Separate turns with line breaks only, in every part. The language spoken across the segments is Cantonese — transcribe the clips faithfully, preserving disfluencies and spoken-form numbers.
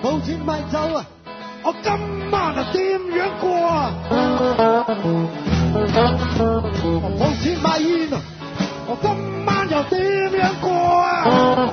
冇錢買酒啊！我今晚啊點樣過啊？冇錢買煙啊！我今晚又點樣過啊？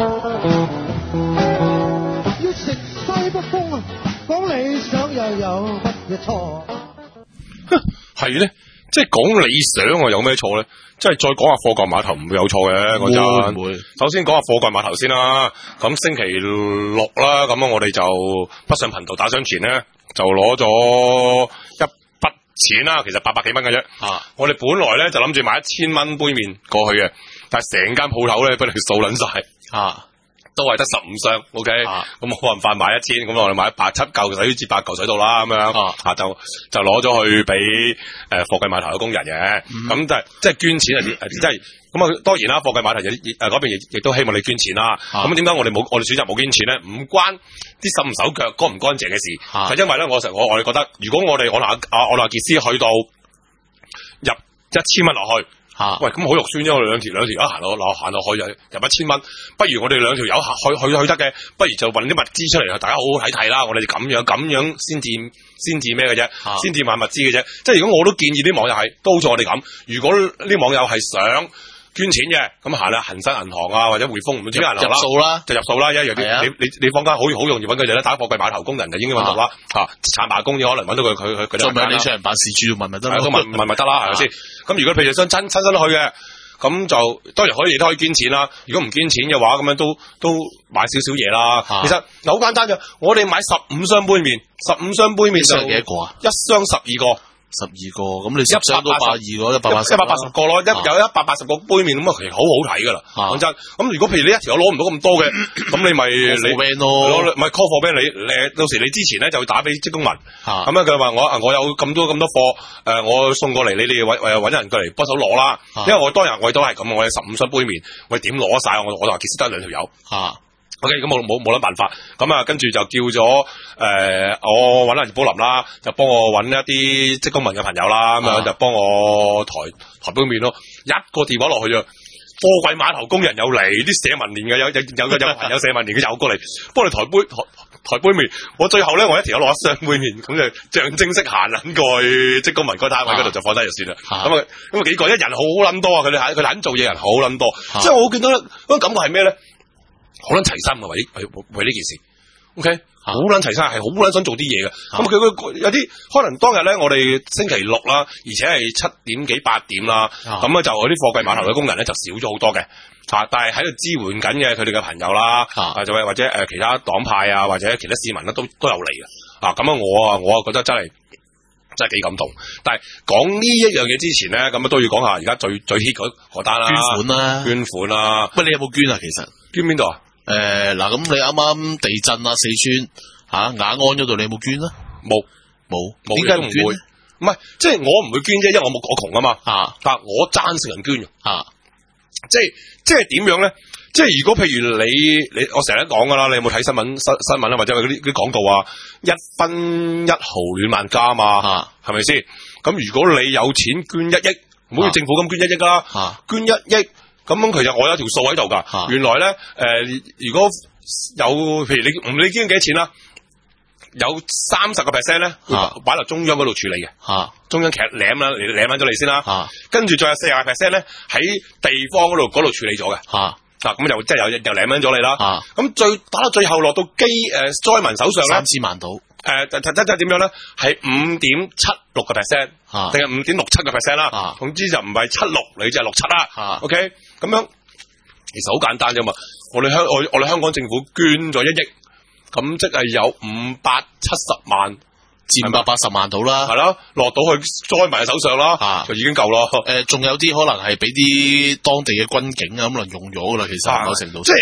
要食西北風啊！講理想又有乜嘢錯？
係咧，即係講理想啊，有咩錯咧？即係再講下貨櫃碼頭唔會有錯嘅嗰陣。
唔會。
首先講下貨櫃碼頭先啦。咁星期六啦，咁我哋就北上頻道打賞前咧，就攞咗一筆錢啦，其實八百幾蚊嘅啫。
啊，
我哋本來咧就諗住買一千蚊杯麵過去嘅，但係成間鋪頭咧俾你掃撚晒。
啊。
都係得十五箱 ，OK，咁冇辦法買一千，咁我哋買八七嚿水至八嚿水度啦，咁樣啊，啊就就攞咗去俾誒貨櫃碼頭嘅工人嘅，咁、嗯、但係即係捐錢係誒，即係咁啊，當然啦，貨櫃碼頭誒嗰邊亦亦都希望你捐錢啦。咁點解我哋冇我哋選擇冇捐錢咧？唔關啲手唔手腳乾唔乾淨嘅事，係、啊、因為咧，我成我我哋覺得，如果我哋我同阿我同阿傑斯去到入一千蚊落去。啊！喂，咁好肉酸啫！我哋兩條兩條友行落落行落去入入一千蚊，不如我哋兩條友行去去去得嘅，不如就搵啲物資出嚟，大家好好睇睇啦！我哋咁樣咁樣先至先至咩嘅啫，先至買物資嘅啫。即係如果我都建議啲網友係都好似我哋咁，如果啲網友係想捐錢嘅，咁行啦，恒生銀行啊或者匯豐唔知銀行啦，
入數啦，
就入數啦，一樣啲、啊。你你你坊間好好容易搵佢哋啦，打貨櫃碼頭工人就應該搵到啦。吓、啊，產罷工可能搵到佢佢佢佢哋。做咩？你上人辦事處問咪得咯？都問問咪得啦，係咪先？咁如果譬如想親親身去嘅，咁就當然可以，亦都可以捐錢啦。如果唔捐錢嘅話，咁樣都都買少少嘢啦。其實好簡單嘅，我哋買十五箱杯麵，十五箱杯麵就
幾多個啊？
一箱十二個。
十二個，咁你一箱都百二個，一百八十，
一百八十個咯，一有一百八十個杯麵咁啊，其實好好睇噶啦。講真，咁如果譬如你一條友攞唔到咁多嘅，咁你咪你攞咪 call 貨俾你，你到時你之前咧就打俾職工盟，咁樣佢話我我有咁多咁多貨，誒我送過嚟，你哋搵誒搵人過嚟幫手攞啦。因為我當日我都係咁，我有十五箱杯麵，我點攞晒？我我就話其實得兩條友。OK， 咁我冇冇諗辦法，咁啊跟住就叫咗誒、呃，我揾阿葉寶林啦，就幫我揾一啲職工盟嘅朋友啦，咁樣、啊、就幫我抬抬杯麵咯，一個電話落去啫，貨櫃碼頭工人又嚟，啲社民連嘅有有有個有朋友社民連嘅又過嚟幫你抬杯抬抬杯麵，我最後咧我一條友攞一箱杯麵，咁就象徵式行撚過去職工盟嗰單位嗰度就放低就算啦。咁啊咁啊幾個一人好撚多啊，佢哋佢哋肯做嘢人好撚多，啊、即係我見到咧嗰個感覺係咩咧？好撚齊心啊！為為為呢件事 ，OK， 好撚齊心，係好撚想做啲嘢嘅。咁佢佢有啲可能當日咧，我哋星期六啦，而且係七點幾八點啦，咁咧就嗰啲貨櫃碼頭嘅工人咧就少咗好多嘅，吓，但係喺度支援緊嘅佢哋嘅朋友啦，啊，就或者誒其他黨派啊，或者其他市民咧都都有嚟嘅，啊，咁啊我啊我啊覺得真係真係幾感動。但係講呢一樣嘢之前咧，咁啊都要講下而家最最 hit 嗰嗰單啦，
捐款啦，捐
款啦。
喂，你有冇捐啊？其實
捐邊度啊？
誒、呃，嗱，咁你啱啱地震啊，四川吓雅安嗰度，你有冇捐啊？
冇，冇，點解唔會？唔係，即係我唔會捐啫，因為我冇我窮啊嘛。啊，但係我贊成人捐啊。即係即係點樣咧？即係如果譬如你你我成日都講噶啦，你有冇睇新聞新新聞啊？或者嗰啲啲廣告啊？一分一毫暖萬家啊嘛，係咪先？咁如果你有錢捐一億，唔好似政府咁捐一億啦，啊、捐一億。咁樣其實我有條數喺度噶，原來咧誒、呃，如果有譬如你唔理捐幾多錢啦，有三十個 percent 咧會擺落中央嗰度處理嘅、啊，中央其實舐啦，你舐翻咗你先啦，跟、啊、住再有四十個 percent 咧喺地方嗰度嗰度處理咗嘅，啊咁又即係又又舐翻咗你啦，咁、啊、最打到最後落到基誒災民手上咧，
三千萬到。
誒，即即即係點樣咧？係五點七六個 percent， 定係五點六七個 percent 啦。總之就唔係七六，你就係六七啦。OK，咁樣其實好簡單啫嘛。我哋香我我哋香港政府捐咗一億，咁即係有五百七十萬至五百八十萬到啦。係咯，落到去災民嘅手上啦，就已經夠咯。誒、呃，仲有啲可能係俾啲當地嘅軍警啊，可能用咗噶啦。其實某程度即係。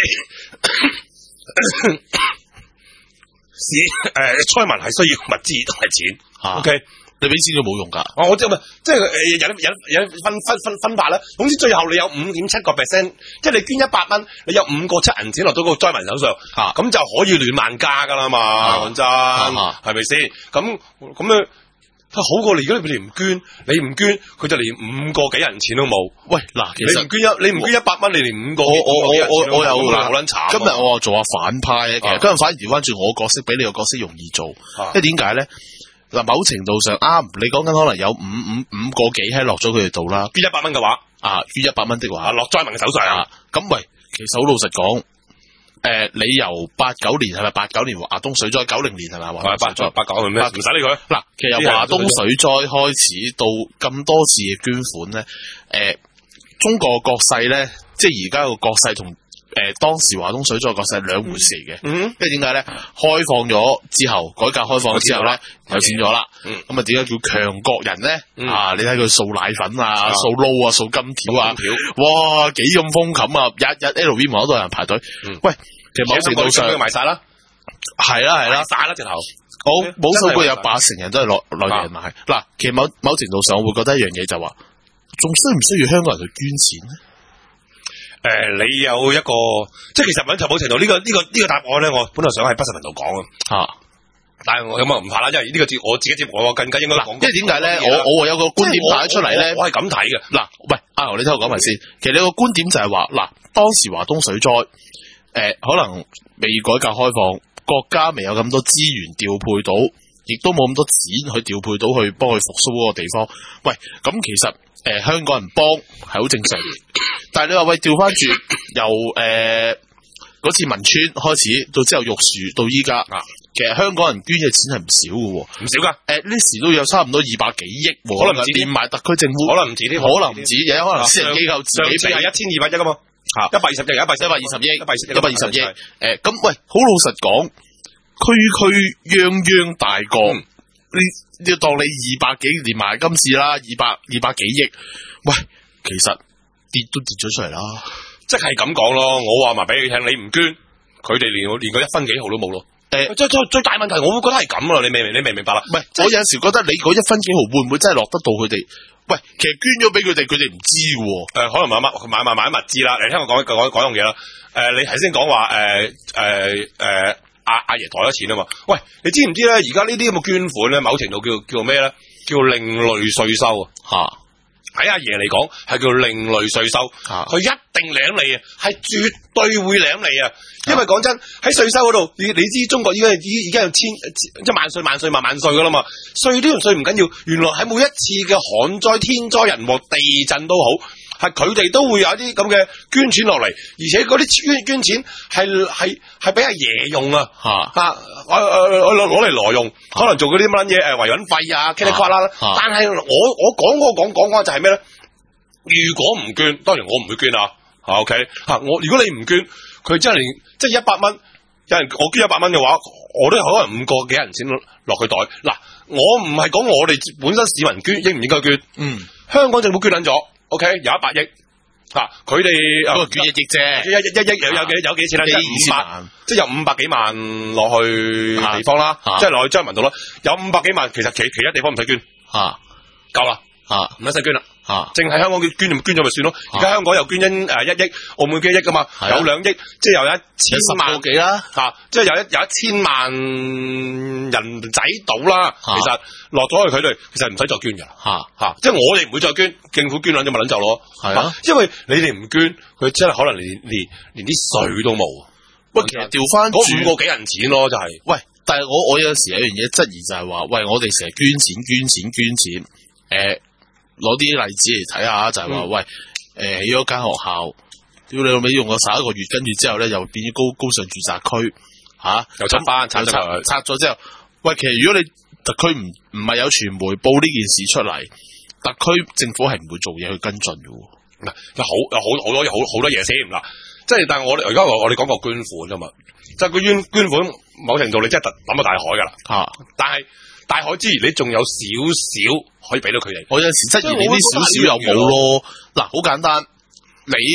市誒，災民係需要物資同埋錢、啊、，OK，
你俾錢都冇用噶、
哦。我知咪，即係誒，有有有分分分分法啦。總之最後你有五點七個 percent， 即係你捐一百蚊，你有五個七銀錢落到個災民手上，咁、啊、就可以暖萬家噶啦嘛。講、啊、真，係咪先？咁咁樣， 好過你。如果你唔捐，你唔捐，佢就連五個幾人錢都冇。喂，嗱，其實你唔捐一，你唔捐一百蚊，你連五個我我我我我有好撚慘。
今日我做下反派，其實今日反而調翻轉我角色，比你個角色容易做。因為點解咧？嗱，某程度上啱，你講緊可能有五五五個幾喺落咗佢哋度啦。捐一百蚊嘅話，啊，捐一百蚊的話，落災民嘅手上。咁喂，其實好老實講。誒、呃，你由八九年係咪八九年華東水災，九零年係咪華東水災？八九係咩？唔使理佢。嗱，其實由華東水災開始到咁多次嘅捐款咧，誒、呃，中國國勢咧，即係而家個國勢同誒當時華東水災國勢兩回事嘅。嗯，因為點解咧？開放咗之後，改革開放之後咧，有錢咗啦。咁啊，點解叫強國人咧？嗯、啊，你睇佢掃奶粉啊，掃撈啊，掃金條啊，哇，幾咁瘋冚啊！日日 L V 門口都有人排隊。嗯、喂。其實某程度上賣晒啦，係啦係啦，晒啦直頭。我冇數據有八成人都係內內地人買。嗱、啊，其實某某程度上，我會覺得一樣嘢就話，仲需唔需要香港人去捐錢咧？誒、呃，你有一個，即係其實某程度呢、這個呢、這個呢、這個答案咧，我本來想喺不實頻道講啊。吓，但係我咁啊唔怕啦，因為呢個節我自己節目我更加應該講。因為點解咧？我我有個觀點帶出嚟咧，我係咁睇嘅。嗱，喂，阿牛，你聽我講埋先。其實你個觀點就係話，嗱，當時華東水災。誒、呃，可能未改革開放，國家未有咁多資源調配到，亦都冇咁多錢去調配到去幫佢復甦嗰個地方。喂，咁其實誒、呃、香港人幫係好正常，但係你話喂調翻轉由誒嗰、呃、次汶川開始到之後玉樹到依家，啊、其實香港人捐嘅錢係唔少嘅，唔少噶。誒呢時都有差唔多二百幾億，可能連埋特區政府，可能唔止啲，可能唔止，有可能私人機構自己俾係一千二百億啊嘛。一百二十億，一百一百二十億，一百一百二十億。誒，咁喂，好老實講，區區泱泱大國，嗯、你要當你二百幾連埋今次啦，二百二百幾億，喂，其實跌都跌咗出嚟啦。即係咁講咯，我話埋俾你聽，你唔捐，佢哋連連個一分幾毫都冇咯。誒、欸，最最最大問題，我會覺得係咁啦，你明唔明？你明唔明白啦？唔係，我有陣時覺得你嗰一分幾毫會唔會真係落得到佢哋？喂，其實捐咗俾佢哋，佢哋唔知嘅。誒、呃，可能買買買買買啲物資啦。你聽我講講講樣嘢啦。誒、呃，你頭先講話誒誒誒阿阿爺袋咗錢啊嘛。喂，你知唔知咧？而家呢啲咁嘅捐款咧，某程度叫叫咩咧？叫另類稅收啊。吓，喺阿爺嚟講係叫另類稅收。佢一定領你啊，係絕對會領你啊。因為講真，喺稅收嗰度，你你知中國依家已已經有千即係萬稅萬稅萬萬稅噶啦嘛，稅呢樣稅唔緊要，原來喺每一次嘅旱災、天災人禍、地震都好，係佢哋都會有一啲咁嘅捐錢落嚟，而且嗰啲捐捐錢係係係俾阿爺用啊，吓吓我我攞攞嚟挪用，可能做嗰啲乜嘢誒維穩費啊，噼里啪啦啦。但係我我講嗰個講講嘅就係咩咧？如果唔捐，當然我唔會捐啊。O K 吓，我如果你唔捐，佢真係連即係一百蚊，有人我捐一百蚊嘅話，我都有可能五個幾人錢落佢袋。嗱，我唔係講我哋本身市民捐應唔應該捐，嗯，香港政府捐緊咗 ，O K 有一百億，吓佢哋嗰個捐一億啫，一一一億有有幾有幾錢啦？五百，即係有五百幾萬落去地方啦，即係落去將民度啦，有五百幾萬，其實其其他地方唔使捐，吓夠啦，吓唔使捐啦。啊！淨係香港捐捐就捐咗咪算咯。而家香港又捐緊誒一億，澳門捐一億噶嘛，啊、有兩億，即係有一千萬幾啦。吓、啊，即係有一有一千萬人仔到啦。啊、其實落咗去佢哋，其實唔使再捐噶。吓吓、啊，即係我哋唔會再捐，政府捐兩隻咪捻就咯。係啊，因為你哋唔捐，佢真係可能連連連啲稅都冇。喂，其實調翻嗰五個幾人錢咯，就係、是。喂，但係我我有時有樣嘢質疑就係話，喂，我哋成日捐錢捐錢捐錢，誒。攞啲例子嚟睇下，就係、是、話、嗯、喂，誒起咗間學校，屌你老味用咗十一個月，跟住之後咧又變咗高高尚住宅區，吓、啊、又拆翻拆咗拆咗之後，喂，其實如果你特區唔唔係有傳媒報呢件事出嚟，特區政府係唔會做嘢去跟進嘅。嗱，有好有好好多好好多嘢先啦，即係但係我哋而家我我哋講個捐款啊嘛，即係佢捐捐款某程度你真係抌到大海噶啦，吓、啊，但係。大海之餘，你仲有少少可以俾到佢哋。我有陣時質疑你啲少少又冇咯。嗱，好簡單，你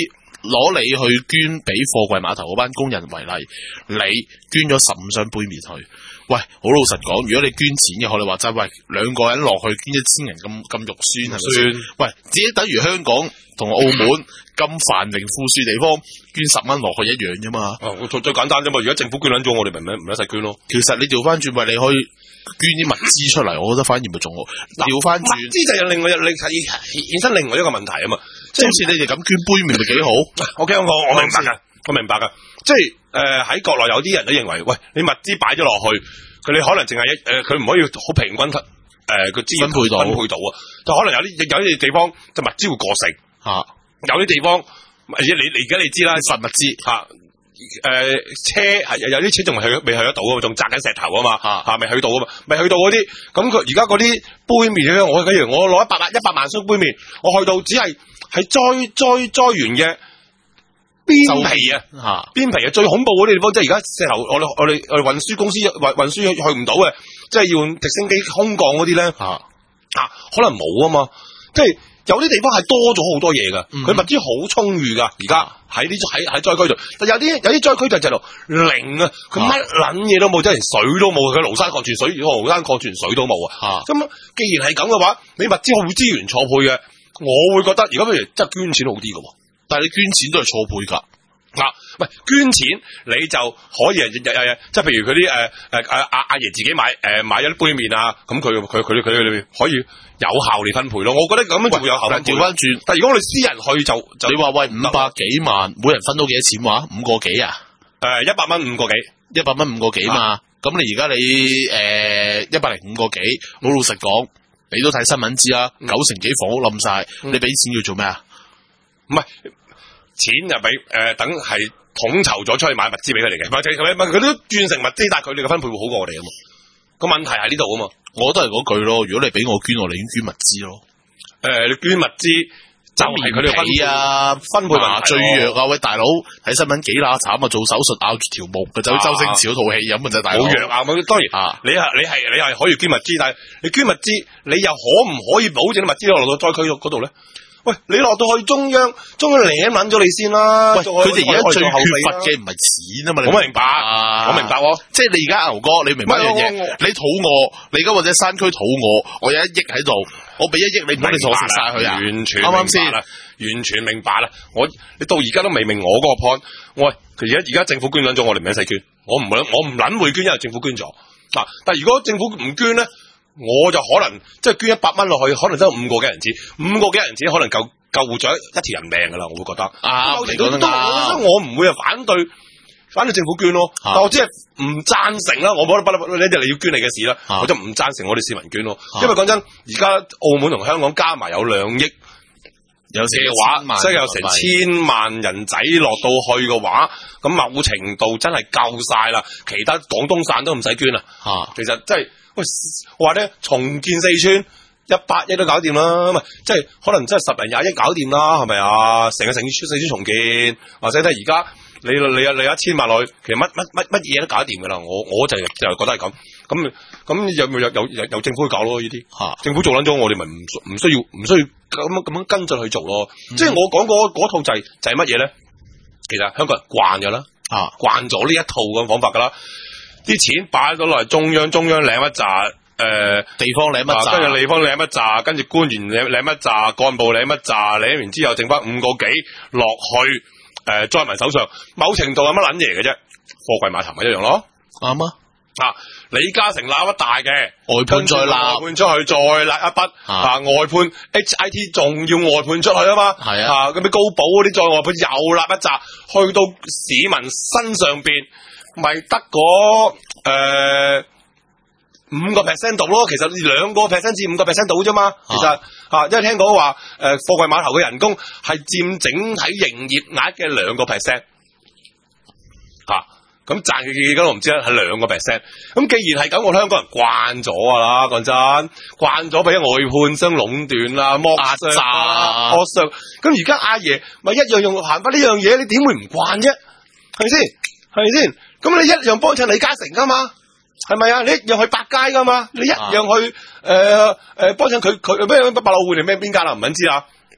攞你去捐俾貨櫃碼頭嗰班工人為例，你捐咗十五箱杯麵去。喂，好老實講，如果你捐錢嘅，我哋話齋，喂，兩個人落去捐一千人咁咁肉酸係咪先？喂，只等於香港同澳門咁繁榮富庶地方捐十蚊落去一樣啫嘛。
啊，最最簡單啫嘛。如果政府捐撚咗，我哋咪唔唔一齊捐咯。
其實你調翻轉，喂，你可以捐啲物資出嚟，我覺得反而咪仲好。調翻轉，物
資就有另外另係衍生另外一個問題啊嘛。
即係好似你哋咁捐杯麵咪幾好
？OK，我我明白噶，我明白噶。即係誒喺國內有啲人都認為，喂，你物資擺咗落去，佢哋可能淨係一誒，佢、呃、唔可以好平均誒個資源分配到分配到啊。就可能有啲有啲地方就物資會過剩嚇，啊、有啲地方而且你你而家你知啦，實物資嚇誒、呃、車係有啲車仲未去未去得到啊，仲砸緊石頭啊嘛嚇，未去到啊嘛，未去到嗰啲咁佢而家嗰啲杯麵咧，我假如我攞一百萬一百萬箱杯麵，我去到只係係栽栽栽完嘅。邊皮啊，邊皮啊，最恐怖嗰啲地方，即係而家石頭，我哋我哋我哋運輸公司運運輸去唔到嘅，即係要用直升機空降嗰啲咧，啊，啊，可能冇啊嘛，即係有啲地方係多咗好多嘢噶，佢、嗯、物資好充裕噶，而家喺啲喺喺災區度，但有啲有啲災區就係度零啊，佢乜撚嘢都冇，即係連水都冇，佢廬山礦泉水，廬山礦泉水都冇啊，咁既然係咁嘅話，你物資好資源錯配嘅，我會覺得而家不如真係捐錢好啲噶。但係你捐錢都係錯配㗎，嗱、啊，喂，捐錢你就可以誒誒誒，即係譬如佢啲誒誒阿阿阿爺自己買誒、呃、買咗啲杯麵啊，咁佢佢佢佢裏邊可以有效地分配咯。我覺得咁樣就會有效分配。調翻轉，但係如果我哋私人去就就你話喂五百幾萬，每人分到幾多錢話？五個幾啊？誒一百蚊五個幾，一百蚊五個幾嘛？咁、啊、你而家你誒一百零五個幾，老老實講，你都睇新聞知啦，九成幾房屋冧晒，嗯、你俾錢要做咩啊？唔係。錢就俾誒等係統籌咗出去買物資俾佢哋嘅，唔係唔係佢都轉成物資，但係佢哋嘅分配會好過我哋啊嘛。個問題喺呢度啊嘛，我都係嗰句咯。如果你俾我捐，我寧願捐物資咯。誒、呃，你捐物資就係佢哋分配啊，分配麻醉藥啊。喂，大佬睇新聞幾乸慘啊，做手術咬住條木嘅，走周星馳嗰套戲飲嘅就大佬。冇藥啊，當然啊，你係你係你係可以捐物資，但係你捐物資，你又可唔可以保證啲物資落到災區嗰度咧？喂，你落到去中央，中央舐撚咗你先啦。喂，佢哋而家最缺乏嘅唔係錢啊嘛，你我明白，啊、我明白喎。即係你而家牛哥，你明白一樣嘢？你肚餓，你而家或者山區肚餓，我有一億喺度，我俾一億你，唔好你坐食晒佢啊？完全啱啱先啦，完全明白啦。我你到而家都未明我嗰個 point。喂，佢而家而家政府捐緊咗，我哋唔使捐。我唔我唔撚會捐，因為政府捐咗。嗱，但係如果政府唔捐咧？我就可能即係捐一百蚊落去，可能真係五個幾人錢，五個幾人錢可能救救活咗一條人命噶啦，我會覺得。啊，你講得啱。我唔會啊反對反對政府捐咯，啊、但我只係唔贊成啦。我覺得不不呢啲你要捐你嘅事啦，啊、我就唔贊成我哋市民捐咯。啊、因為講真，而家澳門同香港加埋有兩億，有嘅話，即係有成千萬人仔落到去嘅話，咁某程度真係夠晒啦。其他廣東省都唔使捐啦。啊，其實真係。喂，我話咧重建四川一百億都搞掂啦，唔係即係可能真係十零廿億搞掂啦，係咪啊？成個城市四川重建，或者咧而家你你有你有一千萬落去，其實乜乜乜乜嘢都搞掂噶啦。我我就就覺得係咁，咁咁有有有有有政府去搞咯呢啲，啊、政府做撚咗，我哋咪唔唔需要唔需要咁樣咁樣跟進去做咯。嗯、即係我講嗰嗰套就係、是、就係乜嘢咧？其實香港人慣咗啦，啊慣咗呢一套咁方法噶啦。啲錢擺咗落嚟中央，中央領一紮，誒、呃、地方領一紮，跟住地方領一紮，跟住官員領領一紮，幹部領一紮，領完之後剩翻五個幾落去，誒在民手上，某程度有乜撚嘢嘅啫？貨櫃碼頭咪一樣咯，啱啊！啊，李嘉誠攬一大嘅外判再攬，外判出去再攬一筆，啊，啊外判 H I T 仲要外判出去啊嘛，係啊，咁啲高保嗰啲再外判又攬一紮，去到市民身上邊。咪得嗰誒五個 percent 度咯，其實兩個 percent 至五個 percent 度啫嘛。其實啊，因為聽講話誒貨櫃碼頭嘅人工係佔整體營業額嘅兩個 percent，吓咁賺嘅幾多我唔知啦，係兩個 percent。咁既然係咁，我香港人慣咗噶啦，講真，慣咗俾外判商壟斷啦、剝壓榨、剝削。咁而家阿爺咪一樣用行翻呢樣嘢，你點會唔慣啫？係咪先？係咪先？咁你一樣幫襯李嘉誠噶嘛？係咪啊？你一樣去百佳噶嘛？你一樣去誒誒幫襯佢佢咩百老匯定咩邊間啊？唔撚知啊？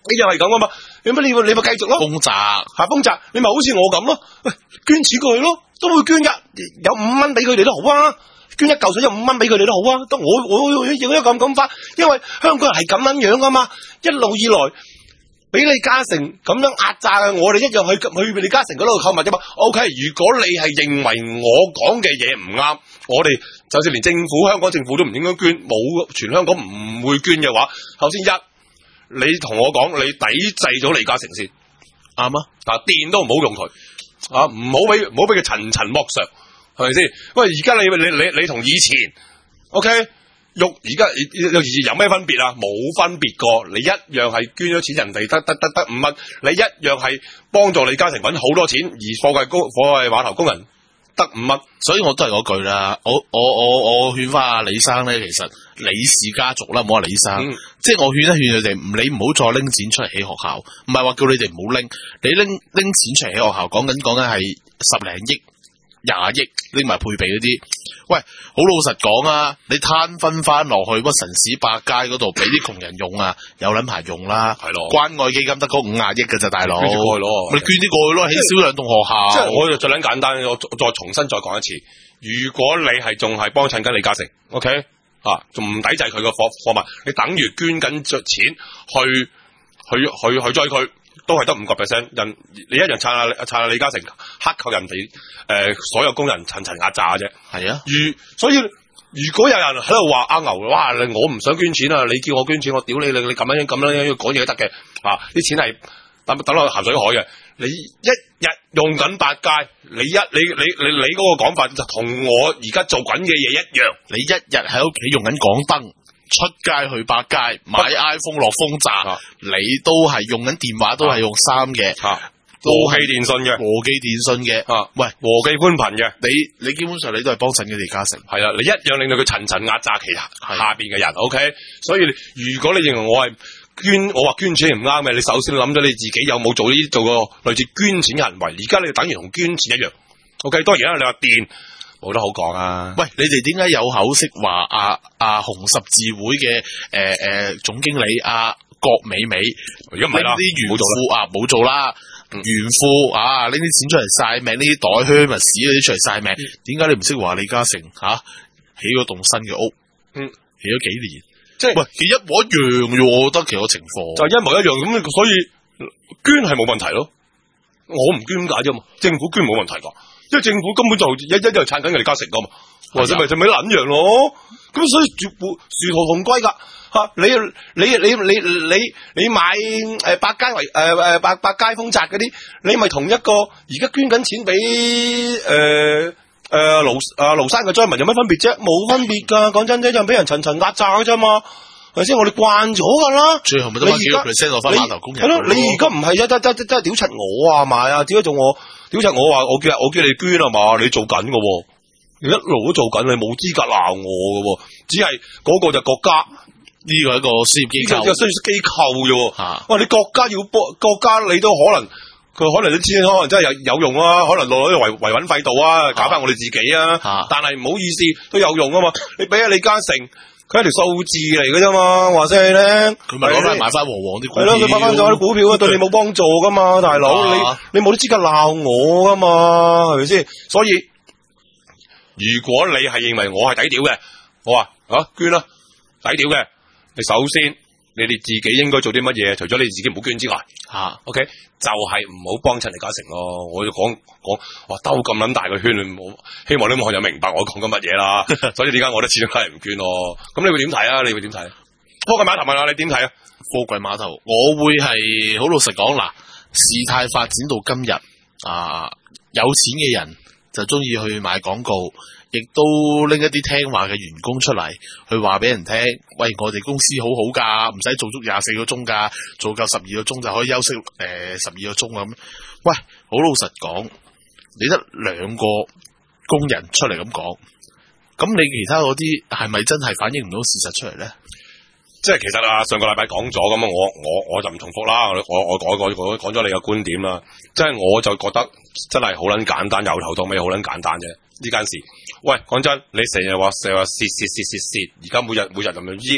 你又係咁啊嘛，你乜你你咪繼續咯，
豐澤
吓豐澤，你咪好似我咁咯，喂，捐錢過去咯，都會捐噶，有五蚊俾佢哋都好啊，捐一嚿水有五蚊俾佢哋都好啊，得我我亦都咁咁法，因為香港人係咁樣樣噶嘛，一路以來俾李嘉誠咁樣壓榨嘅，我哋一樣去去李嘉誠嗰度購物啫嘛。O K， 如果你係認為我講嘅嘢唔啱，我哋就算連政府香港政府都唔應該捐，冇全香港唔會捐嘅話，首先一，你同我講你抵制咗李嘉誠先，啱啊，啊電都唔好用佢，啊唔好俾唔好俾佢層層剝削，係咪先？喂，而家你你你你同以前 O K。喐而家有咩分別啊？冇分別過，你一樣係捐咗錢，人哋得得得得五蚊，你一樣係幫助李嘉誠搵好多錢，而貨櫃工貨櫃碼頭工人得五蚊，
所以我都係嗰句啦。我我我我勸翻阿李生咧，其實李氏家族啦，唔好話李生，嗯、即係我勸一勸佢哋，唔你唔好再拎錢出嚟起學校，唔係話叫你哋唔好拎，你拎拎錢出嚟起學校，講緊講緊係十零億、廿億拎埋配備嗰啲。喂，好老實講啊，你攤分翻落去屈臣氏百佳嗰度俾啲窮人用啊，有撚排用啦，係咯。關愛基金得嗰五廿億嘅咋，大佬，捐啲過去咯，咪捐啲過去咯，起少兩棟學校。
即係我就最撚簡單，我再重新再講一次，如果你係仲係幫襯緊李嘉誠 ，OK 啊，仲唔抵制佢個貨貨物，你等於捐緊着錢去去去去追佢。都係得五個 percent， 人你一樣撐下撐下李嘉誠，克扣人哋誒、呃、所有工人層層壓榨啫。係啊，如所以如果有人喺度話阿牛，哇！我唔想捐錢啊，你叫我捐錢，我屌你你你咁樣咁樣要講嘢都得嘅啊！啲錢係等等落鹹水海嘅，你一日用緊百佳，你一你你你你嗰個講法就同我而家做緊嘅嘢一樣，
你一日喺屋企用緊港燈。出街去百佳買 iPhone 落豐澤，啊、你都係用緊電話，都係用三嘅，
啊、和記電信嘅，
和記電信嘅，啊、喂，
和記寬頻嘅，
你你基本上你都係幫襯嘅李嘉誠，
係啦，你一樣令到佢層層壓榨其下下邊嘅人 ，OK， 所以如果你認為我係捐，我話捐錢唔啱嘅，你首先諗咗你自己有冇做呢做過類似捐錢嘅行為，而家你等於同捐錢一樣 ，OK， 當然啦，你話電。冇得好講啊！喂，你哋點解有口識話阿阿紅十字會嘅誒誒總經理阿、啊、郭美美，而家唔係啦，啲炫富啊冇做啦，炫富啊拎啲錢出嚟晒命，呢啲袋靴咪屎嗰啲出嚟晒命，點解、嗯、你唔識話李嘉誠吓起咗棟新嘅屋？嗯，起咗幾年，即係喂，其一模一樣嘅，我覺得其實個情況就一模一樣咁，所以捐係冇問題咯。我唔捐解啫嘛，政府捐冇問題噶。因為政府根本就一一就撐緊嘅李嘉誠噶嘛，或者咪就咪撚樣咯，咁所以殊殊途同歸噶吓，你你你你你你買誒百佳為誒誒百百佳豐澤嗰啲，你咪同一個而家捐緊錢俾誒誒廬啊廬山嘅災民有乜分別啫？冇分別噶，講真啫，就俾人層層壓榨嘅啫嘛，係咪先？我哋慣咗噶啦，
最後咪得翻幾個 percent 落翻碼頭工人。
係咯，你而家唔係一真真真真屌柒我啊嘛啊，屌咗做我。屌柒我話我叫我叫你捐啊嘛，你做緊嘅，你一路都做緊，你冇資格鬧我嘅，只係嗰個就國家
呢個係一個商業機構，
呢個商業機構啫。吓，哇！你國家要幫國家，你都可能佢可能啲錢可能真係有有用啊，可能落喺維維穩費度啊，搞翻我哋自己啊。啊但係唔好意思，都有用啊嘛。你俾阿李嘉誠。佢係條數字嚟嘅啫嘛，話聲你咧，
佢咪攞翻買翻和黃啲股票，
係咯，佢買翻咗啲股票啊，對你冇幫助噶嘛，大佬，啊、你你冇啲資格鬧我噶嘛，係咪先？所以如果你係認為我係抵屌嘅，我話啊捐啦，抵屌嘅，你首先你哋自己應該做啲乜嘢？除咗你自己唔好捐之外，吓、啊、，OK，就係唔好幫襯李嘉誠咯。我就講講，哇，兜咁撚大個圈，你冇希望你網友明白我講緊乜嘢啦。所以點解我都始終係唔捐咯？咁你會點睇啊？你會點睇？貨櫃碼頭問下你點睇啊？
貨櫃碼頭，我會係好老實講嗱，事態發展到今日啊，有錢嘅人就中意去買廣告。亦都拎一啲聽話嘅員工出嚟，去話俾人聽，喂，我哋公司好好噶，唔使做足廿四個鐘噶，做夠十二個鐘就可以休息誒十二個鐘咁。喂，好老實講，你得兩個工人出嚟咁講，咁你其他嗰啲係咪真係反映唔到事實出嚟咧？
即係其實啊，上個禮拜講咗咁啊，我我我就唔重複啦，我我改改改講咗你嘅觀點啦。即係我就覺得真係好撚簡單，由頭到尾好撚簡單啫。呢件事，喂，講真，你成日話成日話蝕蝕蝕蝕蝕，而家每日每日咁樣依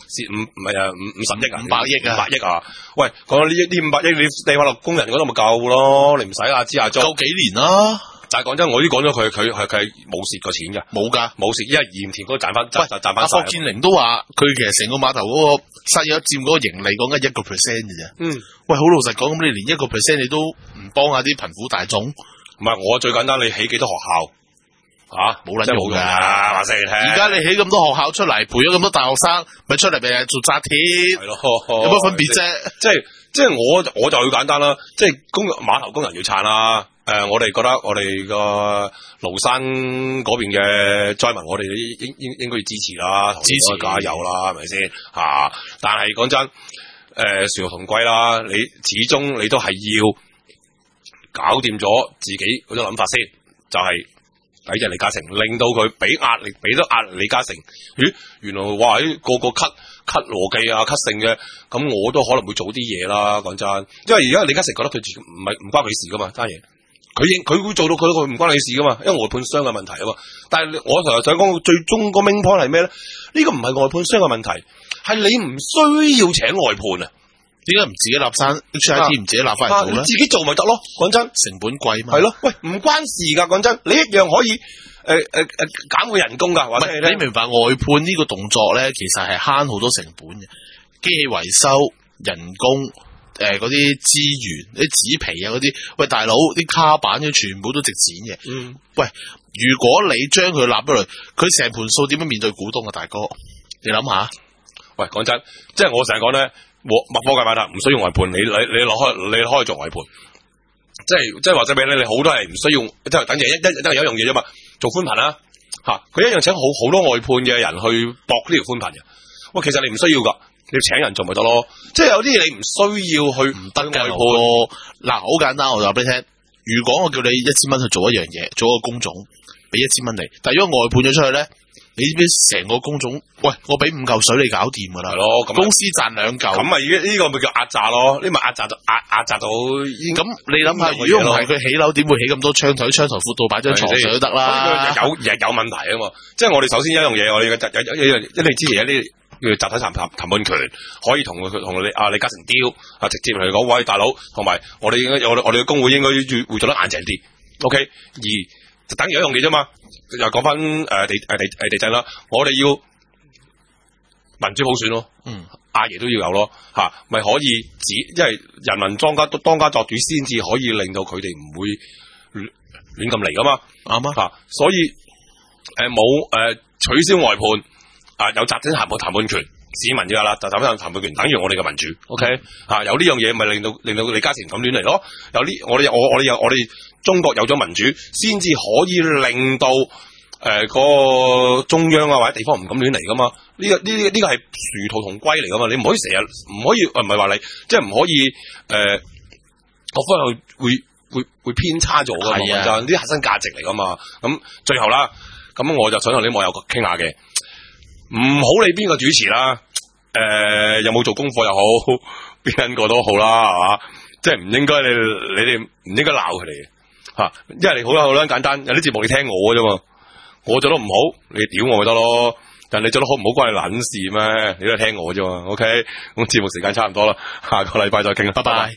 蝕五唔係啊五五十億啊，
五百億啊，
五百億啊！喂，講呢呢五百億，你掟翻落工人嗰度咪夠咯？你唔使阿支阿裝。
夠幾年啦？
但係講真，我已經講咗佢，佢係佢係冇蝕過錢㗎，
冇㗎，
冇蝕，因為鹽田嗰個賺翻賺賺翻。阿
霍建寧都話，佢其實成個碼頭嗰個收入佔嗰個盈利講緊一個 percent 嘅啫。嗯，喂，好老實講，咁你連一個 percent 你都唔幫下啲貧苦大眾？唔
係，我最簡單，你起幾多學校嚇？冇撚用㗎，話聲你聽。
而家你起咁多學校出嚟，培咗咁多大學生，咪出嚟咪做紮鐵？係咯，有乜分別啫？
即係即係我我就好簡單啦，即係工碼頭工人要撐啦。誒、呃，我哋覺得我哋個廬山嗰邊嘅災民，我哋應應應該要支持啦，支持加油啦，係咪先嚇？但係講真，誒、呃，殊途同歸啦，你始終你都係要搞掂咗自己嗰種諗法先，就係抵制李嘉誠，令到佢俾壓力，俾咗壓力李嘉誠。咦，原來哇，個個 cut cut 羅記啊 cut 剩嘅，咁我都可能會做啲嘢啦。講真，因為而家李嘉誠覺得佢自己唔係唔關佢事噶嘛，單嘢。佢應佢會做到佢佢唔關你事噶嘛，因為外判商嘅問題啊嘛。但係我成日想講最終個 main point 係咩咧？呢、這個唔係外判商嘅問題，係你唔需要請外判啊。
點解唔自己立山 H I T 唔自己立翻嚟做咧？
你自己做咪得咯？講真，
成本貴嘛。係
咯，喂，唔關事噶。講真，你一樣可以誒誒誒減佢人工噶。或者你，
你明白外判呢個動作咧，其實係慳好多成本嘅，機器維修、人工。誒，嗰啲資源、啲紙皮啊，嗰啲，喂，大佬，啲卡板嘅全部都值錢嘅。嗯，喂，如果你將佢納咗嚟，佢成盤數點樣面對股東啊，大哥？你諗下。
喂，講真，即係我成日講咧，我麥科界碼頭唔需要外判，你你你攞開，你攞開做外判，即係即係話者俾你，你好多係唔需要，即係等於一一都係有一樣嘢啫嘛，做寬頻啦，吓，佢一樣請好好多外判嘅人去駁呢條寬頻嘅。喂，其實你唔需要噶。你要請人做咪得咯，即係有啲嘢你唔需要去唔得外判。
嗱，好簡單，我就話俾你聽。如果我叫你一千蚊去做一樣嘢，做一個工種，俾一千蚊你。但係如果外判咗出去咧，你知唔知成個工種？喂，我俾五嚿水你搞掂噶啦。係咯，公司賺兩嚿。咁
啊，呢個咪叫壓榨咯？呢咪壓榨到壓壓榨到。咁
你諗下，如果唔係佢起樓，點會起咁多窗台？窗台闊到擺張床上都得啦。
有有有問題啊嘛！即係我哋首先一樣嘢，我哋嘅有有有一你之前有啲。叫集體談談談判權，可以同佢同你啊李嘉誠雕啊直接嚟講，喂大佬，同埋我哋應該我我哋嘅工會應該要會做得硬淨啲 ，OK？而就等於一樣嘢啫嘛，又講翻誒地誒地誒地震啦，我哋要民主普選咯，嗯，阿爺都要有咯，吓、啊、咪可以指，因為人民當家當家作主，先至可以令到佢哋唔會亂亂咁嚟噶嘛，啱啊，吓，所以誒冇誒取消外判。啊！有集體談判談判權，市民噶啦，就集體談判權，等於我哋嘅民主。OK，吓、嗯啊、有呢樣嘢，咪令到令到李嘉誠咁亂嚟咯。有呢，我哋我我哋有我哋中國有咗民主，先至可以令到誒、呃那個中央啊或者地方唔敢亂嚟噶嘛。呢、這個呢呢、這個係殊途同歸嚟噶嘛。你唔可以成日唔可以唔係話你，即係唔可以誒，個方向會會會偏差咗噶嘛。就呢啲核心價值嚟噶嘛。咁最後啦，咁我就想同啲網友傾下嘅。唔好理邊個主持啦，誒、呃，有冇做功課又好，邊個都好啦，係嘛？即係唔應該你你哋唔應該鬧佢哋嘅吓，因為你好啦好啦，簡單有啲節目你聽我嘅啫嘛，我做得唔好，你屌我咪得咯，但係你做得好唔好關你撚事咩？你都係聽我啫嘛 ，OK？咁節目時間差唔多啦，下個禮拜再傾啦，拜拜。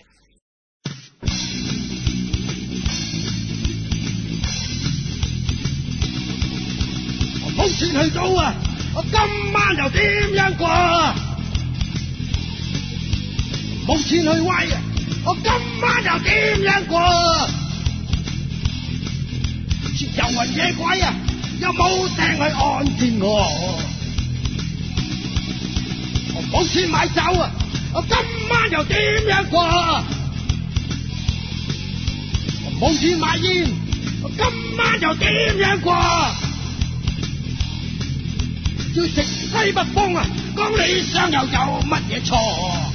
我冇錢去做啊！我今晚又點樣過？冇錢去威啊！我今晚又點樣過？似遊魂野鬼啊，又冇掟去安置我。我冇錢買酒啊！我今晚又點樣過？我冇錢買煙，我今晚又點樣過？要食西北風啊！講理想又有乜嘢錯？